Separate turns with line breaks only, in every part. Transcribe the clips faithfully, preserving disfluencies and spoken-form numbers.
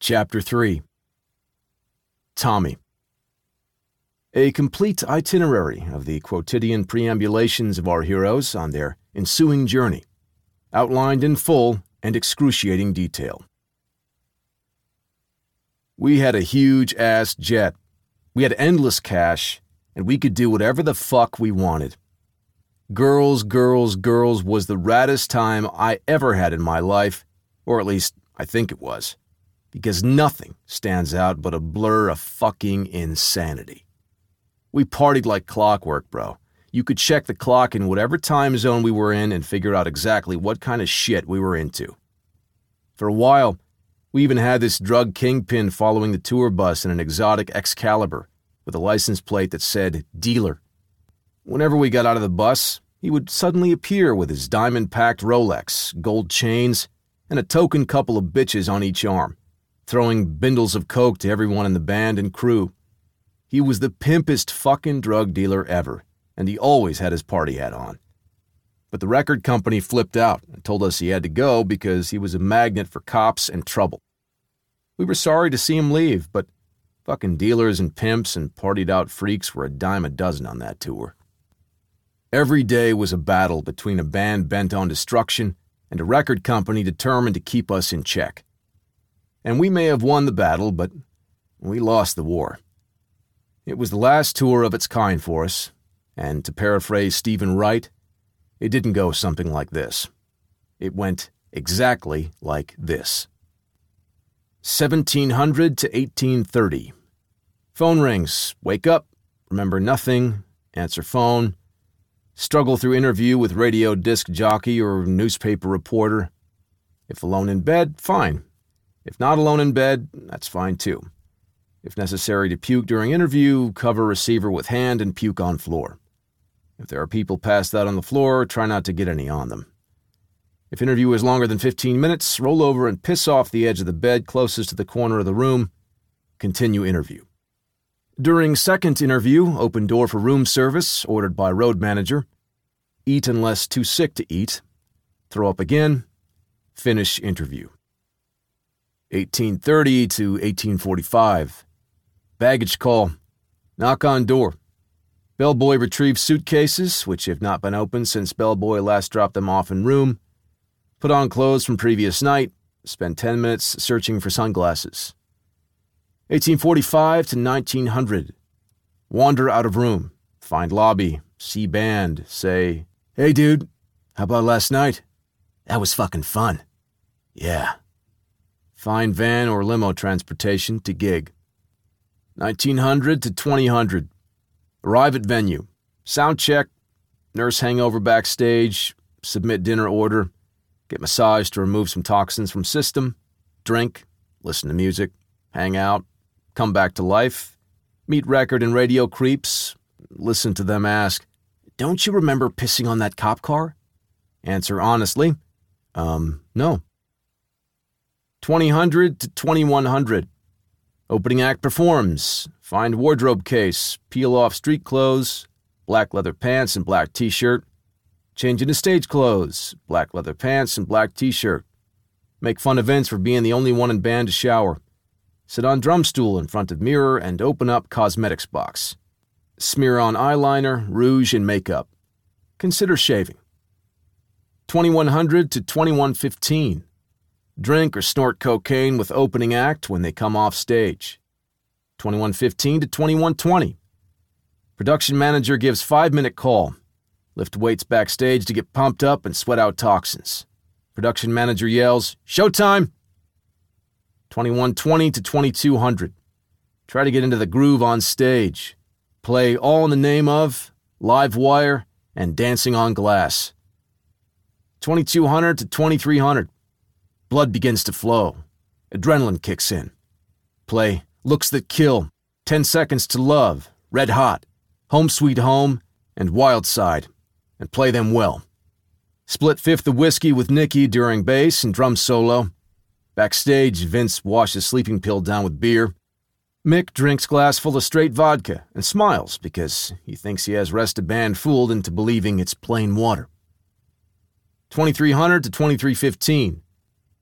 Chapter three. Tommy. A complete itinerary of the quotidian preambulations of our heroes on their ensuing journey, outlined in full and excruciating detail. We had a huge-ass jet. We had endless cash, and we could do whatever the fuck we wanted. Girls, girls, girls was the raddest time I ever had in my life, or at least I think it was, because nothing stands out but a blur of fucking insanity. We partied like clockwork, bro. You could check the clock in whatever time zone we were in and figure out exactly what kind of shit we were into. For a while, we even had this drug kingpin following the tour bus in an exotic Excalibur with a license plate that said dealer. Whenever we got out of the bus, he would suddenly appear with his diamond-packed Rolex, gold chains, and a token couple of bitches on each arm, throwing bindles of coke to everyone in the band and crew. He was the pimpest fucking drug dealer ever, and he always had his party hat on. But the record company flipped out and told us he had to go because he was a magnet for cops and trouble. We were sorry to see him leave, but fucking dealers and pimps and partied-out freaks were a dime a dozen on that tour. Every day was a battle between a band bent on destruction and a record company determined to keep us in check. And we may have won the battle, but we lost the war. It was the last tour of its kind for us, and to paraphrase Stephen Wright, it didn't go something like this. It went exactly like this. seventeen hundred to eighteen thirty. Phone rings. Wake up. Remember nothing. Answer phone. Struggle through interview with radio disc jockey or newspaper reporter. If alone in bed, fine. If not alone in bed, that's fine too. If necessary to puke during interview, cover receiver with hand and puke on floor. If there are people passed out on the floor, try not to get any on them. If interview is longer than fifteen minutes, roll over and piss off the edge of the bed closest to the corner of the room. Continue interview. During second interview, open door for room service, ordered by road manager. Eat unless too sick to eat. Throw up again. Finish interview. eighteen thirty to eighteen forty-five. Baggage call. Knock on door. Bellboy retrieves suitcases, which have not been opened since Bellboy last dropped them off in room. Put on clothes from previous night. Spend ten minutes searching for sunglasses. eighteen forty-five to nineteen hundred. Wander out of room. Find lobby. See band. Say, "Hey dude, how about last night? That was fucking fun." "Yeah." Find van or limo transportation to gig. nineteen hundred to twenty hundred. Arrive at venue. Sound check. Nurse hangover backstage. Submit dinner order. Get massage to remove some toxins from system. Drink. Listen to music. Hang out. Come back to life. Meet record and radio creeps. Listen to them ask, "Don't you remember pissing on that cop car?" Answer honestly, Um, no. twenty hundred to twenty-one hundred. Opening act performs. Find wardrobe case. Peel off street clothes. Black leather pants and black t-shirt. Change into stage clothes. Black leather pants and black t-shirt. Make fun of Vince for being the only one in band to shower. Sit on drum stool in front of mirror and open up cosmetics box. Smear on eyeliner, rouge, and makeup. Consider shaving. twenty-one hundred to twenty-one fifteen. Drink or snort cocaine with opening act when they come off stage. twenty-one fifteen to twenty-one twenty. Production manager gives five-minute call. Lift weights backstage to get pumped up and sweat out toxins. Production manager yells, "Showtime!" twenty-one twenty to twenty-two hundred. Try to get into the groove on stage. Play All in the Name of, Live Wire, and Dancing on Glass. twenty-two hundred to twenty-three hundred. Blood begins to flow. Adrenaline kicks in. Play Looks That Kill, ten seconds to Love, Red Hot, Home Sweet Home, and Wild Side, and play them well. Split fifth of whiskey with Nicky during bass and drum solo. Backstage, Vince washes sleeping pill down with beer. Mick drinks glass full of straight vodka and smiles because he thinks he has rest a band fooled into believing it's plain water. twenty-three hundred to twenty-three fifteen.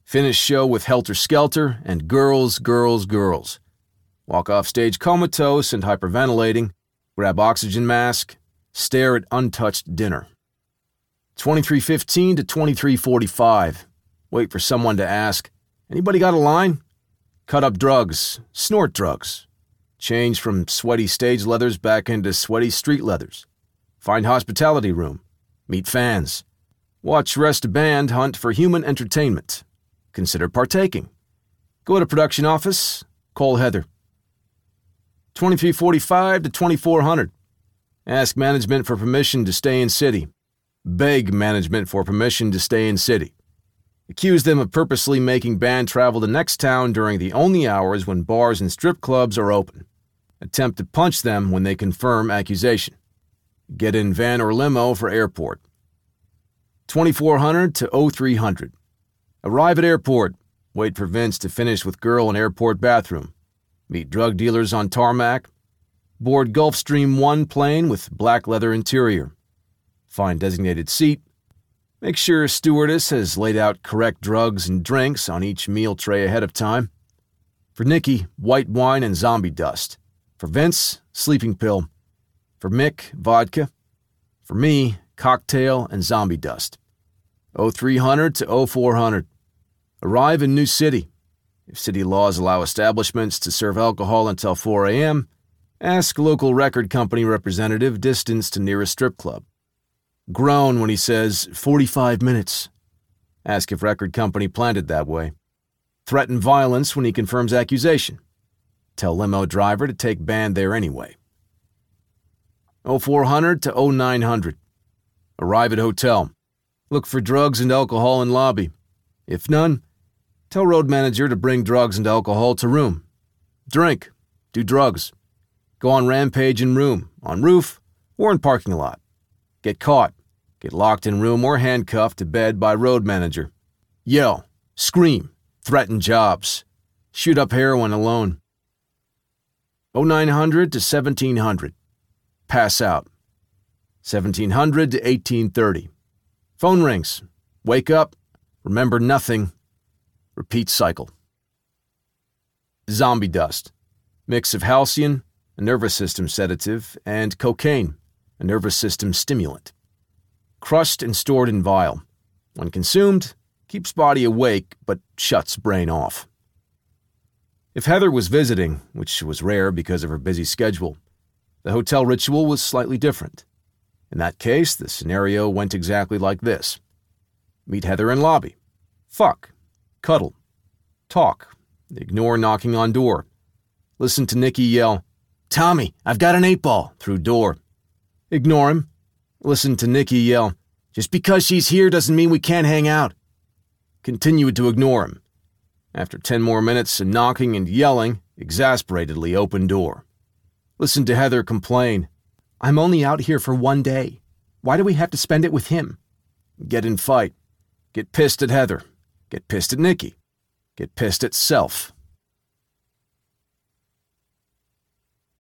Finish show with Helter Skelter and Girls, Girls, Girls. Walk off stage comatose and hyperventilating, grab oxygen mask, stare at untouched dinner. twenty-three fifteen to twenty-three forty-five. Wait for someone to ask, anybody got a line? Cut up drugs, snort drugs. Change from sweaty stage leathers back into sweaty street leathers. Find hospitality room. Meet fans. Watch rest band hunt for human entertainment. Consider partaking. Go to production office. Call Heather. twenty-three forty-five to twenty-four hundred. Ask management for permission to stay in city. Beg management for permission to stay in city. Accuse them of purposely making band travel to next town during the only hours when bars and strip clubs are open. Attempt to punch them when they confirm accusation. Get in van or limo for airport. twenty-four hundred to oh three hundred. Arrive at airport. Wait for Vince to finish with girl in airport bathroom. Meet drug dealers on tarmac. Board Gulfstream one plane with black leather interior. Find designated seat. Make sure stewardess has laid out correct drugs and drinks on each meal tray ahead of time. For Nikki, white wine and zombie dust. For Vince, sleeping pill. For Mick, vodka. For me, cocktail and zombie dust. oh three hundred to oh four hundred. Arrive in new city. If city laws allow establishments to serve alcohol until four a.m., ask local record company representative distance to nearest strip club. Groan when he says forty-five minutes. Ask if record company planned it that way. Threaten violence when he confirms accusation. Tell limo driver to take band there anyway. oh four hundred to oh nine hundred. Arrive at hotel. Look for drugs and alcohol in lobby. If none, tell road manager to bring drugs and alcohol to room. Drink. Do drugs. Go on rampage in room, on roof, or in parking lot. Get caught. Get locked in room or handcuffed to bed by road manager. Yell. Scream. Threaten jobs. Shoot up heroin alone. oh nine hundred to seventeen hundred. Pass out. seventeen hundred to eighteen thirty. Phone rings. Wake up. Remember nothing. Repeat cycle. Zombie dust. Mix of halcyon, a nervous system sedative, and cocaine, a nervous system stimulant. Crushed and stored in vial. When consumed, keeps body awake but shuts brain off. If Heather was visiting, which was rare because of her busy schedule, the hotel ritual was slightly different. In that case, the scenario went exactly like this. Meet Heather in lobby. Fuck. Cuddle. Talk. Ignore knocking on door. Listen to Nikki yell, "Tommy, I've got an eight ball," through door. Ignore him. Listen to Nikki yell, "Just because she's here doesn't mean we can't hang out." Continue to ignore him. After ten more minutes of knocking and yelling, exasperatedly open door. Listen to Heather complain, "I'm only out here for one day. Why do we have to spend it with him?" Get in fight. Get pissed at Heather. Get pissed at Nikki. Get pissed at self.